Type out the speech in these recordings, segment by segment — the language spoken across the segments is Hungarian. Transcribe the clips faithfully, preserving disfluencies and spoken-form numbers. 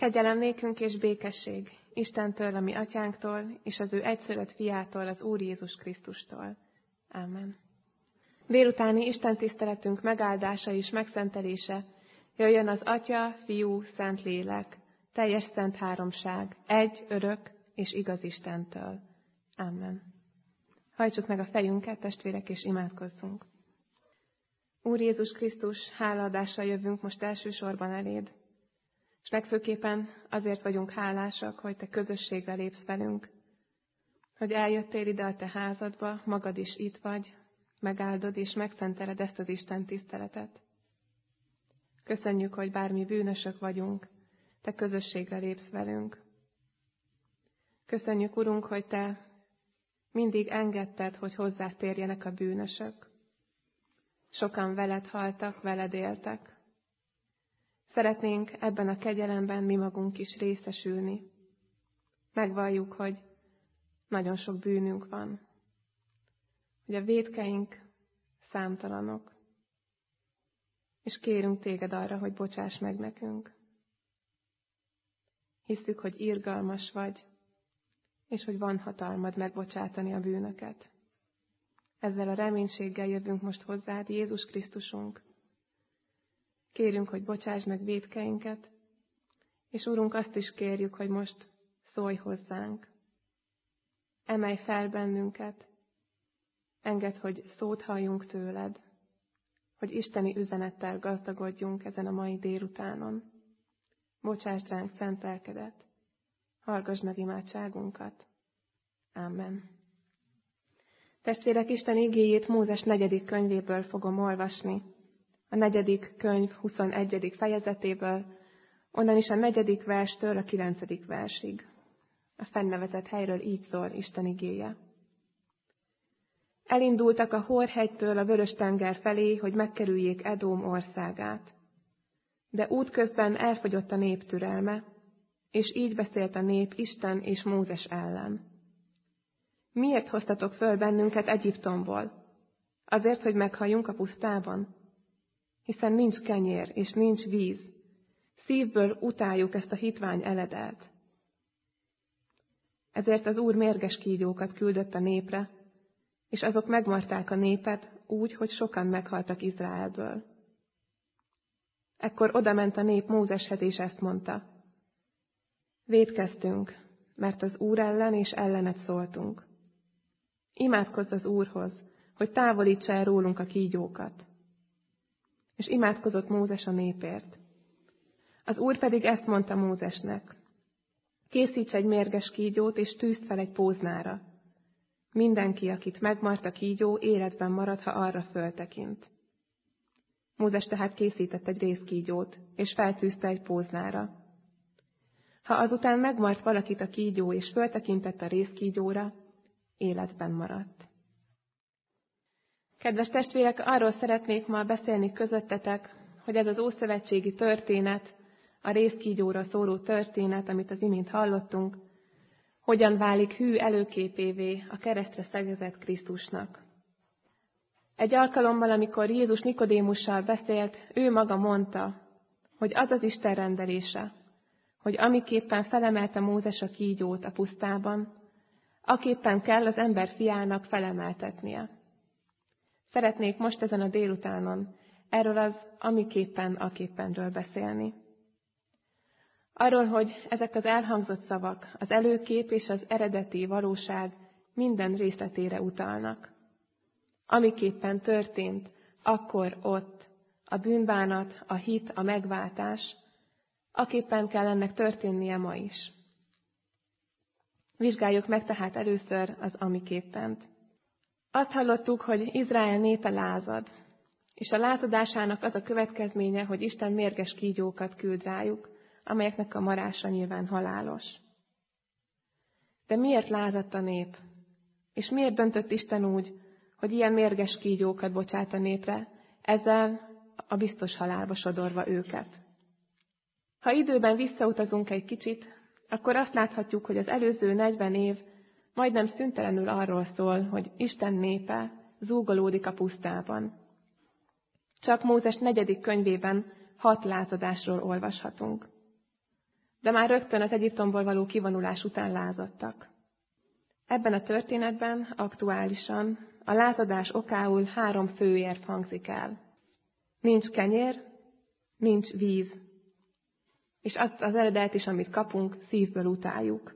Kegyelem nékünk és békesség Istentől, a mi atyánktól, és az ő egyszülött fiától, az Úr Jézus Krisztustól. Ámen. Délutáni Isten tiszteletünk megáldása és megszentelése jöjjön az Atya, Fiú, Szentlélek, teljes szent háromság, egy, örök és igaz Istentől. Ámen. Hajtsuk meg a fejünket, testvérek, és imádkozzunk. Úr Jézus Krisztus, hálaadással jövünk most elsősorban eléd, és legfőképpen azért vagyunk hálásak, hogy te közösségre lépsz velünk, hogy eljöttél ide a te házadba, magad is itt vagy, megáldod és megszenteled ezt az Isten tiszteletet. Köszönjük, hogy bármi bűnösök vagyunk, te közösségre lépsz velünk. Köszönjük, Urunk, hogy te mindig engedted, hogy hozzád térjenek a bűnösök. Sokan veled haltak, veled éltek. Szeretnénk ebben a kegyelemben mi magunk is részesülni. Megvalljuk, hogy nagyon sok bűnünk van, hogy a vétkeink számtalanok, és kérünk téged arra, hogy bocsáss meg nekünk. Hisszük, hogy irgalmas vagy, és hogy van hatalmad megbocsátani a bűnöket. Ezzel a reménységgel jövünk most hozzád, Jézus Krisztusunk. Kérünk, hogy bocsáss meg vétkeinket, és Urunk, azt is kérjük, hogy most szólj hozzánk. Emelj fel bennünket, engedd, hogy szót halljunk tőled, hogy isteni üzenettel gazdagodjunk ezen a mai délutánon. Bocsásd ránk szent lelkedet, hallgass meg imádságunkat. Ámen. Testvérek, Isten igéjét Mózes negyedik könyvéből fogom olvasni, a negyedik könyv huszonegyedik fejezetéből, onnan is a negyedik verstől a kilencedik versig. A fennevezett helyről így szól Isten igéje. Elindultak a Hor-hegytől a Vörös-tenger felé, hogy megkerüljék Edóm országát. De útközben elfogyott a nép türelme, és így beszélt a nép Isten és Mózes ellen. Miért hoztatok föl bennünket Egyiptomból? Azért, hogy meghalljunk a pusztában? Hiszen nincs kenyér és nincs víz. Szívből utáljuk ezt a hitvány eledelt. Ezért az Úr mérges kígyókat küldött a népre, és azok megmarták a népet úgy, hogy sokan meghaltak Izraelből. Ekkor odament a nép Mózeshez, és ezt mondta: Vétkeztünk, mert az Úr ellen és ellenet szóltunk. Imádkozz az Úrhoz, hogy távolítsa el rólunk a kígyókat. És imádkozott Mózes a népért. Az Úr pedig ezt mondta Mózesnek: Készíts egy mérges kígyót, és tűzd fel egy póznára. Mindenki, akit megmart a kígyó, életben marad, ha arra föltekint. Mózes tehát készített egy rézkígyót, és feltűzte egy póznára. Ha azután megmart valakit a kígyó, és föltekintett a rézkígyóra, életben maradt. Kedves testvérek, arról szeretnék ma beszélni közöttetek, hogy ez az ószövetségi történet, a rézkígyóra szóló történet, amit az imént hallottunk, hogyan válik hű előképévé a keresztre szegezett Krisztusnak. Egy alkalommal, amikor Jézus Nikodémussal beszélt, ő maga mondta, hogy az az Isten rendelése, hogy amiképpen felemelte Mózes a kígyót a pusztában, aképpen kell az ember fiának felemeltetnie. Szeretnék most ezen a délutánon erről az amiképpen, aképpenről beszélni. Arról, hogy ezek az elhangzott szavak, az előkép és az eredeti valóság minden részletére utalnak. Amiképpen történt, akkor ott a bűnbánat, a hit, a megváltás, aképpen kell ennek történnie ma is. Vizsgáljuk meg tehát először az amiképpent. Azt hallottuk, hogy Izrael népe lázad, és a lázadásának az a következménye, hogy Isten mérges kígyókat küld rájuk, amelyeknek a marása nyilván halálos. De miért lázadt a nép? És miért döntött Isten úgy, hogy ilyen mérges kígyókat bocsát a népre, ezzel a biztos halálba sodorva őket? Ha időben visszautazunk egy kicsit, akkor azt láthatjuk, hogy az előző negyven év majdnem szüntelenül arról szól, hogy Isten népe zúgolódik a pusztában. Csak Mózes negyedik könyvében hat lázadásról olvashatunk. de már rögtön az Egyiptomból való kivonulás után lázadtak. Ebben a történetben aktuálisan a lázadás okául három fő érv hangzik el. Nincs kenyér, nincs víz, és azt az eredet is, amit kapunk, szívből utáljuk.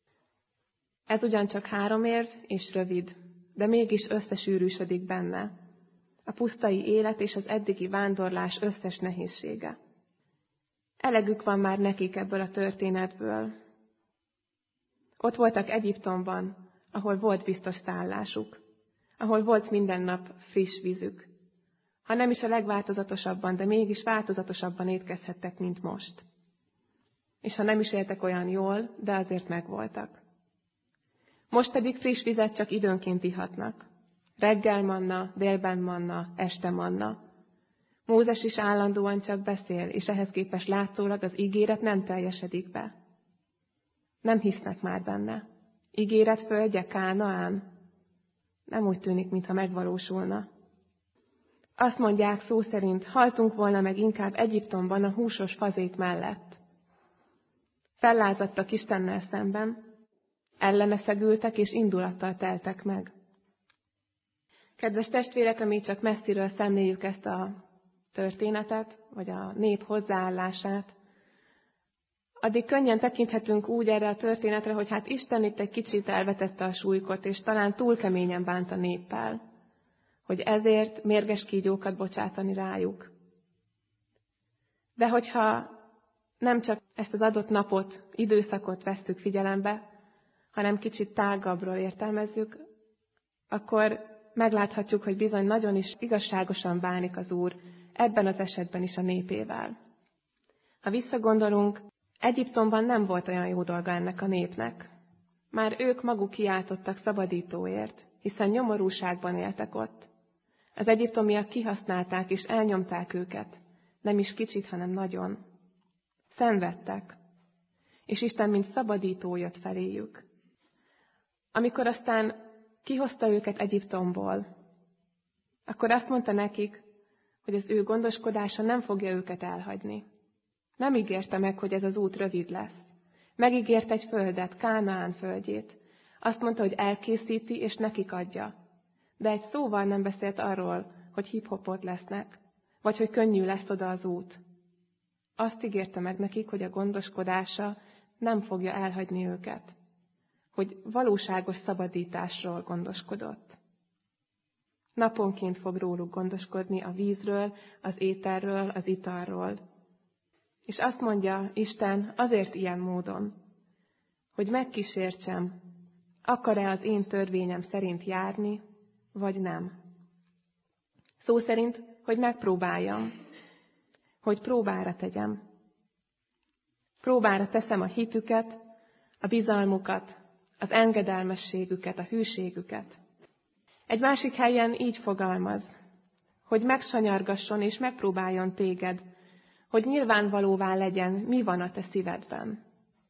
Ez ugyancsak három érv és rövid, de mégis összesűrűsödik benne a pusztai élet és az eddigi vándorlás összes nehézsége. Elegük van már nekik ebből a történetből. Ott voltak Egyiptomban, ahol volt biztos szállásuk, ahol volt minden nap friss vízük. Ha nem is a legváltozatosabban, de mégis változatosabban étkezhettek, mint most. És ha nem is éltek olyan jól, de azért megvoltak. Most pedig friss vizet csak időnként ihatnak. Reggel manna, délben manna, este manna. Mózes is állandóan csak beszél, és ehhez képest látszólag az ígéret nem teljesedik be. Nem hisznek már benne. Ígéret földje, Kánaán? Nem úgy tűnik, mintha megvalósulna. Azt mondják szó szerint, haltunk volna meg inkább Egyiptomban a húsos fazék mellett. Fellázadtak Istennel szemben, ellene szegültek és indulattal teltek meg. Kedves testvérek, amíg csak messziről szemléljük ezt a történetet, vagy a nép hozzáállását, addig könnyen tekinthetünk úgy erre a történetre, hogy hát Isten itt egy kicsit elvetette a súlykot, és talán túl keményen bánt a néppel, hogy ezért mérges kígyókat bocsátani rájuk. De hogyha nem csak ezt az adott napot, időszakot vesszük figyelembe, hanem kicsit tágabbról értelmezzük, akkor megláthatjuk, hogy bizony nagyon is igazságosan bánik az Úr ebben az esetben is a népével. Ha visszagondolunk, Egyiptomban nem volt olyan jó dolga ennek a népnek. Már ők maguk kiáltottak szabadítóért, hiszen nyomorúságban éltek ott. Az egyiptomiak kihasználták és elnyomták őket, nem is kicsit, hanem nagyon. Szenvedtek, és Isten mint szabadító jött feléjük. Amikor aztán kihozta őket Egyiptomból, akkor azt mondta nekik, hogy az ő gondoskodása nem fogja őket elhagyni. Nem ígérte meg, hogy ez az út rövid lesz. Megígért egy földet, Kánaán földjét. Azt mondta, hogy elkészíti és nekik adja. De egy szóval nem beszélt arról, hogy hip-hopot lesznek, vagy hogy könnyű lesz oda az út. Azt ígérte meg nekik, hogy a gondoskodása nem fogja elhagyni őket. Hogy valóságos szabadításról gondoskodott. Naponként fog róluk gondoskodni a vízről, az ételről, az italról. És azt mondja Isten azért ilyen módon, hogy megkísértsem, akar-e az én törvényem szerint járni, vagy nem. Szó szerint, hogy megpróbáljam, hogy próbára tegyem. Próbára teszem a hitüket, a bizalmukat, az engedelmességüket, a hűségüket. Egy másik helyen így fogalmaz, hogy megsanyargasson és megpróbáljon téged, hogy nyilvánvalóvá legyen, mi van a te szívedben.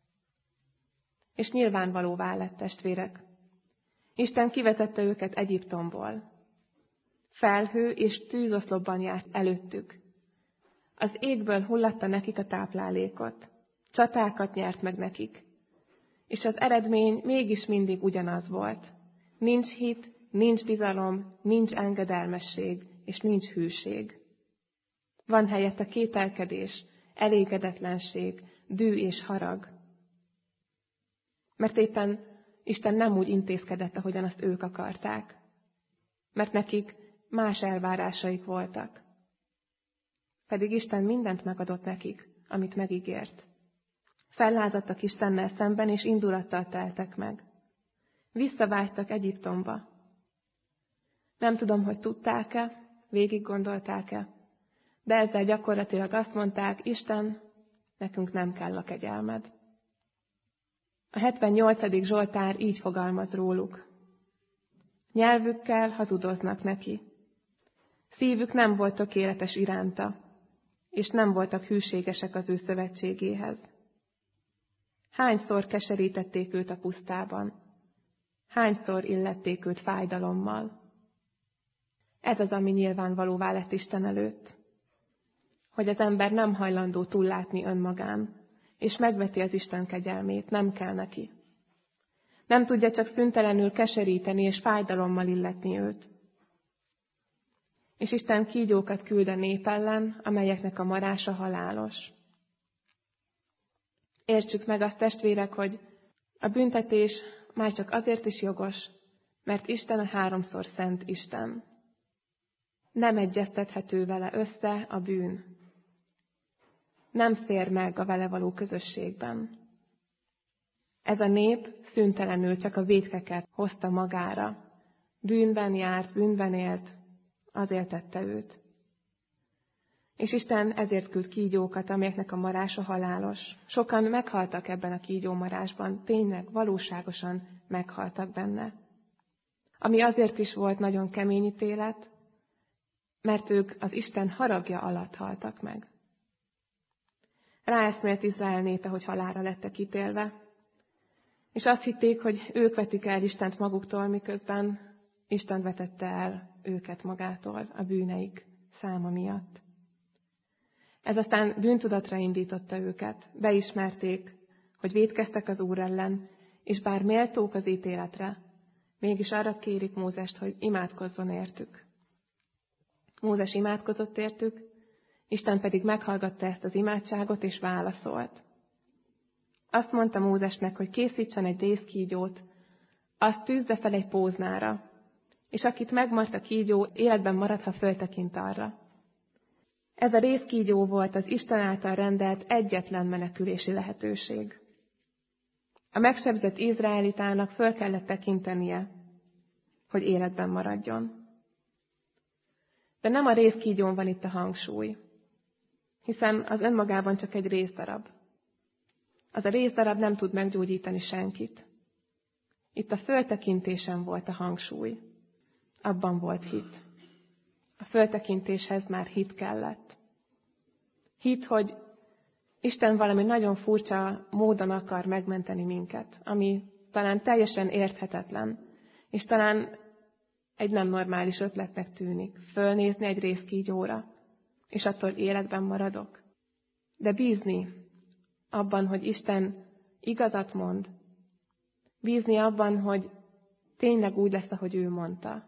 És nyilvánvalóvá lett, testvérek. Isten kivezette őket Egyiptomból. Felhő és tűzoszlopban járt előttük. Az égből hullatta nekik a táplálékot. Csatákat nyert meg nekik. És az eredmény mégis mindig ugyanaz volt. Nincs hit, nincs bizalom, nincs engedelmesség, és nincs hűség. Van helyette kételkedés, elégedetlenség, dű és harag. Mert éppen Isten nem úgy intézkedett, ahogyan azt ők akarták. Mert nekik más elvárásaik voltak. Pedig Isten mindent megadott nekik, amit megígért. Fellázadtak Istennel szemben, és indulattal teltek meg. Visszavágytak Egyiptomba. Nem tudom, hogy tudták-e, végig gondolták-e, de ezzel gyakorlatilag azt mondták, Isten, nekünk nem kell a kegyelmed. A hetvennyolcadik Zsoltár így fogalmaz róluk. Nyelvükkel hazudoznak neki. Szívük nem volt tökéletes iránta, és nem voltak hűségesek az ő szövetségéhez. Hányszor keserítették őt a pusztában? Hányszor illették őt fájdalommal? Ez az, ami nyilvánvalóvá lett Isten előtt. Hogy az ember nem hajlandó túllátni önmagán, és megveti az Isten kegyelmét, nem kell neki. Nem tudja csak szüntelenül keseríteni és fájdalommal illetni őt. És Isten kígyókat küld a nép ellen, amelyeknek a marása halálos. Értsük meg azt, testvérek, hogy a büntetés már csak azért is jogos, mert Isten a háromszor szent Isten. Nem egyeztethető vele össze a bűn. Nem fér meg a vele való közösségben. Ez a nép szüntelenül csak a vétkeket hozta magára. Bűnben járt, bűnben élt, azért tette őt. És Isten ezért küld kígyókat, amelyeknek a marása halálos. Sokan meghaltak ebben a kígyómarásban, tényleg, valóságosan meghaltak benne. Ami azért is volt nagyon kemény ítélet, mert ők az Isten haragja alatt haltak meg. Ráeszmélt Izrael népe, hogy halálra lettek ítélve, és azt hitték, hogy ők vetik el Istent maguktól, miközben Isten vetette el őket magától a bűneik száma miatt. Ez aztán bűntudatra indította őket, beismerték, hogy vétkeztek az Úr ellen, és bár méltók az ítéletre, mégis arra kérik Mózest, hogy imádkozzon értük. Mózes imádkozott értük, Isten pedig meghallgatta ezt az imádságot, és válaszolt. Azt mondta Mózesnek, hogy készítsen egy rézkígyót, azt tűzze fel egy póznára, és akit megmart a kígyó, életben marad, ha föltekint arra. Ez a rézkígyó volt az Isten által rendelt egyetlen menekülési lehetőség. A megsebzett izraelitának föl kellett tekintenie, hogy életben maradjon. De nem a rézkígyón van itt a hangsúly, hiszen az önmagában csak egy rézdarab. Az a rézdarab nem tud meggyógyítani senkit. Itt a föltekintésen volt a hangsúly. Abban volt hit. A föltekintéshez már hit kellett. Hit, hogy Isten valami nagyon furcsa módon akar megmenteni minket, ami talán teljesen érthetetlen, és talán egy nem normális ötletnek tűnik. Fölnézni egy rézkígyóra, és attól életben maradok. De bízni abban, hogy Isten igazat mond. Bízni abban, hogy tényleg úgy lesz, ahogy ő mondta.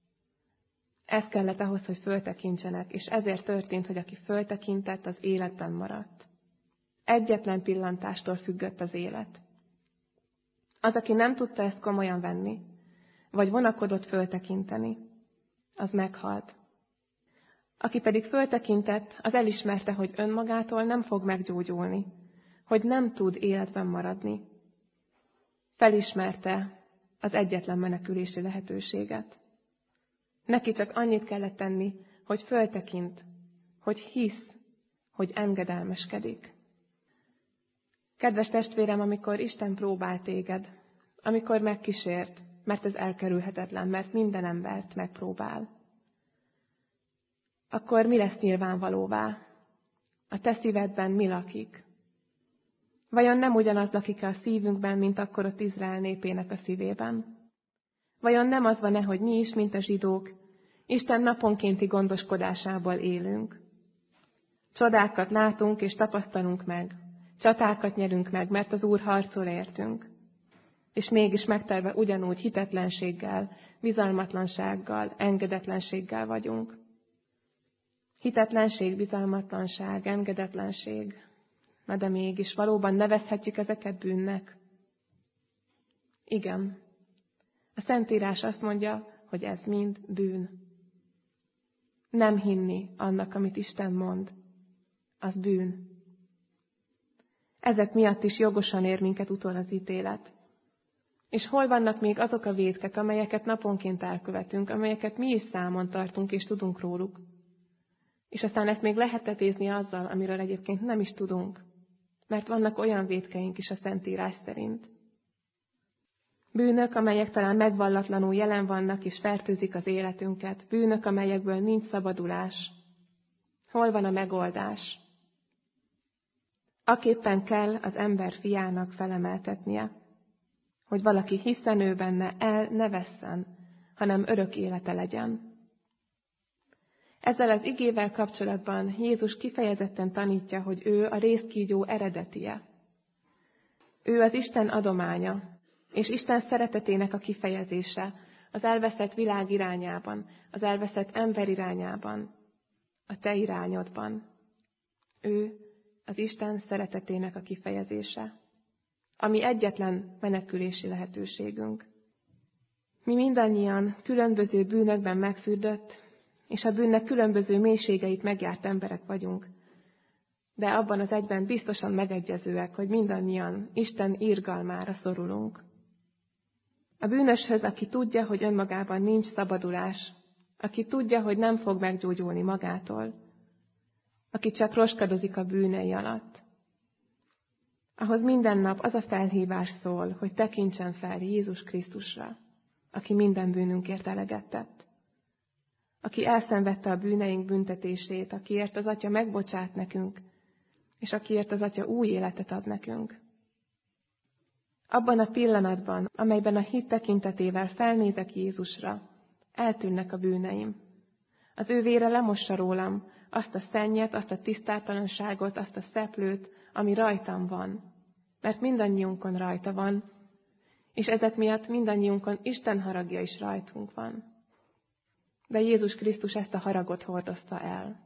Ez kellett ahhoz, hogy föltekintsenek, és ezért történt, hogy aki föltekintett, az életben maradt. Egyetlen pillantástól függött az élet. Az, aki nem tudta ezt komolyan venni, vagy vonakodott föltekinteni, az meghalt. Aki pedig föltekintett, az elismerte, hogy önmagától nem fog meggyógyulni, hogy nem tud életben maradni. Felismerte az egyetlen menekülési lehetőséget. Neki csak annyit kellett tenni, hogy föltekint, hogy hisz, hogy engedelmeskedik. Kedves testvérem, amikor Isten próbál téged, amikor megkísért, mert ez elkerülhetetlen, mert minden embert megpróbál, akkor mi lesz nyilvánvalóvá? A te szívedben mi lakik? Vajon nem ugyanaz lakik a szívünkben, mint akkor ott Izrael népének a szívében? Vajon nem az van-e, hogy mi is, mint a zsidók, Isten naponkénti gondoskodásából élünk? Csodákat látunk és tapasztalunk meg, csatákat nyerünk meg, mert az Úr harcol értünk. És mégis megtelve ugyanúgy hitetlenséggel, bizalmatlansággal, engedetlenséggel vagyunk. Hitetlenség, bizalmatlanság, engedetlenség. Na de mégis valóban nevezhetjük ezeket bűnnek? Igen. A Szentírás azt mondja, hogy ez mind bűn. Nem hinni annak, amit Isten mond, az bűn. Ezek miatt is jogosan ér minket utol az ítélet. És hol vannak még azok a vétkek, amelyeket naponként elkövetünk, amelyeket mi is számon tartunk és tudunk róluk? És aztán ezt még lehet tetézni azzal, amiről egyébként nem is tudunk, mert vannak olyan vétkeink is a Szentírás szerint. Bűnök, amelyek talán megvallatlanul jelen vannak és fertőzik az életünket. Bűnök, amelyekből nincs szabadulás. Hol van a megoldás? Aképpen kell az ember fiának felemeltetnie, hogy valaki hiszen ő benne el ne vesszen, hanem örök élete legyen. Ezzel az igével kapcsolatban Jézus kifejezetten tanítja, hogy ő a rézkígyó eredetie. Ő az Isten adománya, és Isten szeretetének a kifejezése az elveszett világ irányában, az elveszett ember irányában, a te irányodban. Ő az Isten szeretetének a kifejezése, ami egyetlen menekülési lehetőségünk. Mi mindannyian különböző bűnökben megfürdött, és a bűnnek különböző mélységeit megjárt emberek vagyunk. De abban az egyben biztosan megegyezőek, hogy mindannyian Isten irgalmára szorulunk. A bűnöshöz, aki tudja, hogy önmagában nincs szabadulás, aki tudja, hogy nem fog meggyógyulni magától, aki csak roskadozik a bűnei alatt. Ahhoz minden nap az a felhívás szól, hogy tekintsen fel Jézus Krisztusra, aki minden bűnünkért eleget tett. Aki elszenvedte a bűneink büntetését, akiért az Atya megbocsát nekünk, és akiért az Atya új életet ad nekünk. Abban a pillanatban, amelyben a hit tekintetével felnézek Jézusra, eltűnnek a bűneim. Az ő vére lemossa rólam azt a szennyet, azt a tisztátalanságot, azt a szeplőt, ami rajtam van. Mert mindannyiunkon rajta van, és ezek miatt mindannyiunkon Isten haragja is rajtunk van. De Jézus Krisztus ezt a haragot hordozta el.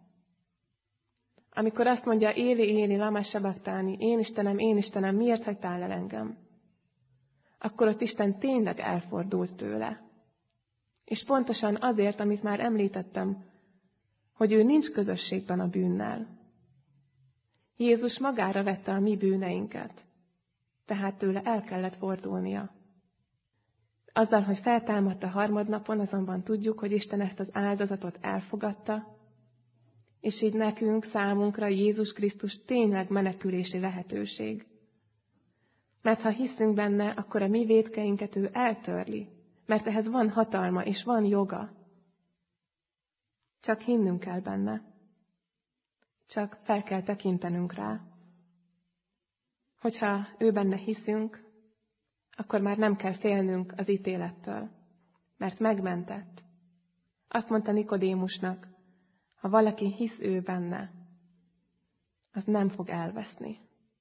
Amikor azt mondja, Éli, Éli, lama sabachthani, én Istenem, én Istenem, miért hagytál el engem? Akkor ott Isten tényleg elfordult tőle. És pontosan azért, amit már említettem, hogy ő nincs közösségben a bűnnel. Jézus magára vette a mi bűneinket, tehát tőle el kellett fordulnia. Azzal, hogy feltámadt a harmadnapon, azonban tudjuk, hogy Isten ezt az áldozatot elfogadta, és így nekünk, számunkra Jézus Krisztus tényleg menekülési lehetőség. Mert ha hiszünk benne, akkor a mi vétkeinket ő eltörli, mert ehhez van hatalma és van joga. Csak hinnünk kell benne. Csak fel kell tekintenünk rá. Hogyha ő benne hiszünk, akkor már nem kell félnünk az ítélettől, mert megmentett. Azt mondta Nikodémusnak, ha valaki hisz ő benne, az nem fog elveszni.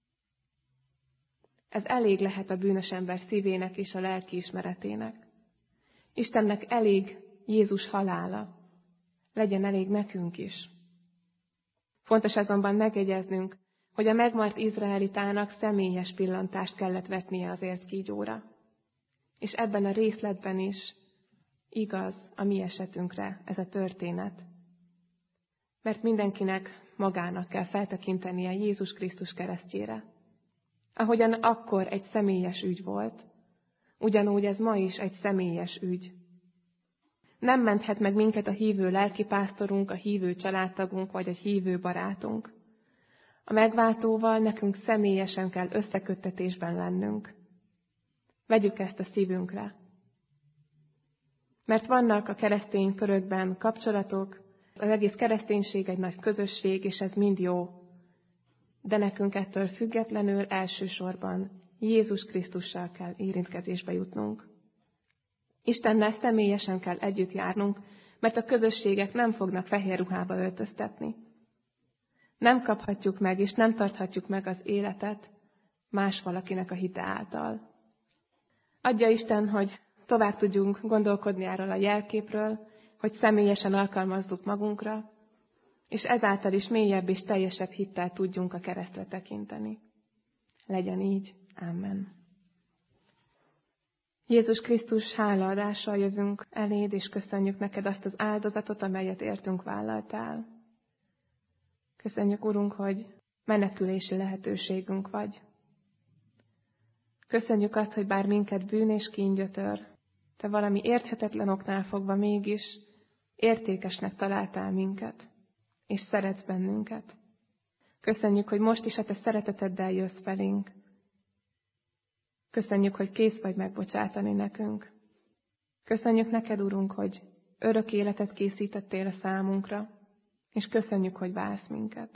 Ez elég lehet a bűnös ember szívének és a lelkiismeretének. Istennek elég Jézus halála, legyen elég nekünk is. Fontos azonban megjegyeznünk, hogy a megmart izraelitának személyes pillantást kellett vetnie az értkígyóra. És ebben a részletben is igaz a mi esetünkre ez a történet. Mert mindenkinek magának kell feltekintenie Jézus Krisztus keresztjére. Ahogyan akkor egy személyes ügy volt, ugyanúgy ez ma is egy személyes ügy. Nem menthet meg minket a hívő lelkipásztorunk, a hívő családtagunk vagy egy hívő barátunk. A megváltóval nekünk személyesen kell összeköttetésben lennünk. Vegyük ezt a szívünkre. Mert vannak a keresztény körökben kapcsolatok, az egész kereszténység egy nagy közösség, és ez mind jó. De nekünk ettől függetlenül elsősorban Jézus Krisztussal kell érintkezésbe jutnunk. Istennel személyesen kell együtt járnunk, mert a közösségek nem fognak fehér ruhába öltöztetni. Nem kaphatjuk meg, és nem tarthatjuk meg az életet más valakinek a hite által. Adja Isten, hogy tovább tudjunk gondolkodni erről a jelképről, hogy személyesen alkalmazzuk magunkra, és ezáltal is mélyebb és teljesebb hittel tudjunk a keresztre tekinteni. Legyen így. Amen. Jézus Krisztus hálaadással jövünk eléd, és köszönjük neked azt az áldozatot, amelyet értünk vállaltál. Köszönjük, Urunk, hogy menekülési lehetőségünk vagy. Köszönjük azt, hogy bár minket bűn és kíngyötör, te valami érthetetlen oknál fogva mégis értékesnek találtál minket, és szeretsz bennünket. Köszönjük, hogy most is a te szereteteddel jössz felénk. Köszönjük, hogy kész vagy megbocsátani nekünk. Köszönjük neked, Urunk, hogy örök életet készítettél a számunkra, és köszönjük, hogy vársz minket.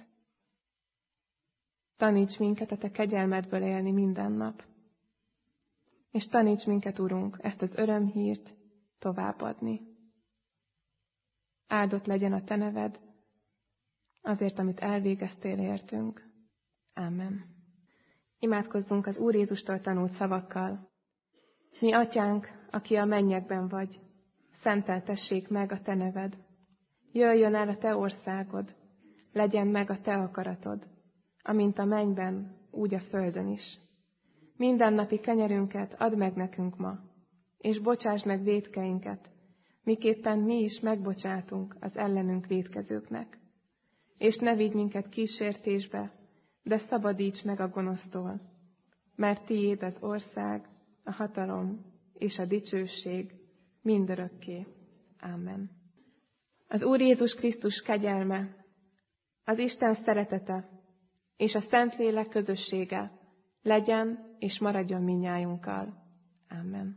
Taníts minket a te kegyelmedből élni minden nap. És taníts minket, Urunk, ezt az örömhírt továbbadni. Áldott legyen a te neved, azért, amit elvégeztél értünk. Amen. Imádkozzunk az Úr Jézustól tanult szavakkal. Mi atyánk, aki a mennyekben vagy, szenteltessék meg a te neved. Jöjjön el a te országod, legyen meg a te akaratod, amint a mennyben, úgy a földön is. Mindennapi kenyerünket add meg nekünk ma, és bocsásd meg vétkeinket, miképpen mi is megbocsátunk az ellenünk vétkezőknek. És ne vigy minket kísértésbe, de szabadíts meg a gonosztól, mert tiéd az ország, a hatalom és a dicsőség mindörökké. Ámen. Az Úr Jézus Krisztus kegyelme, az Isten szeretete és a Szentlélek közössége legyen és maradjon mindnyájunkkal. Ámen.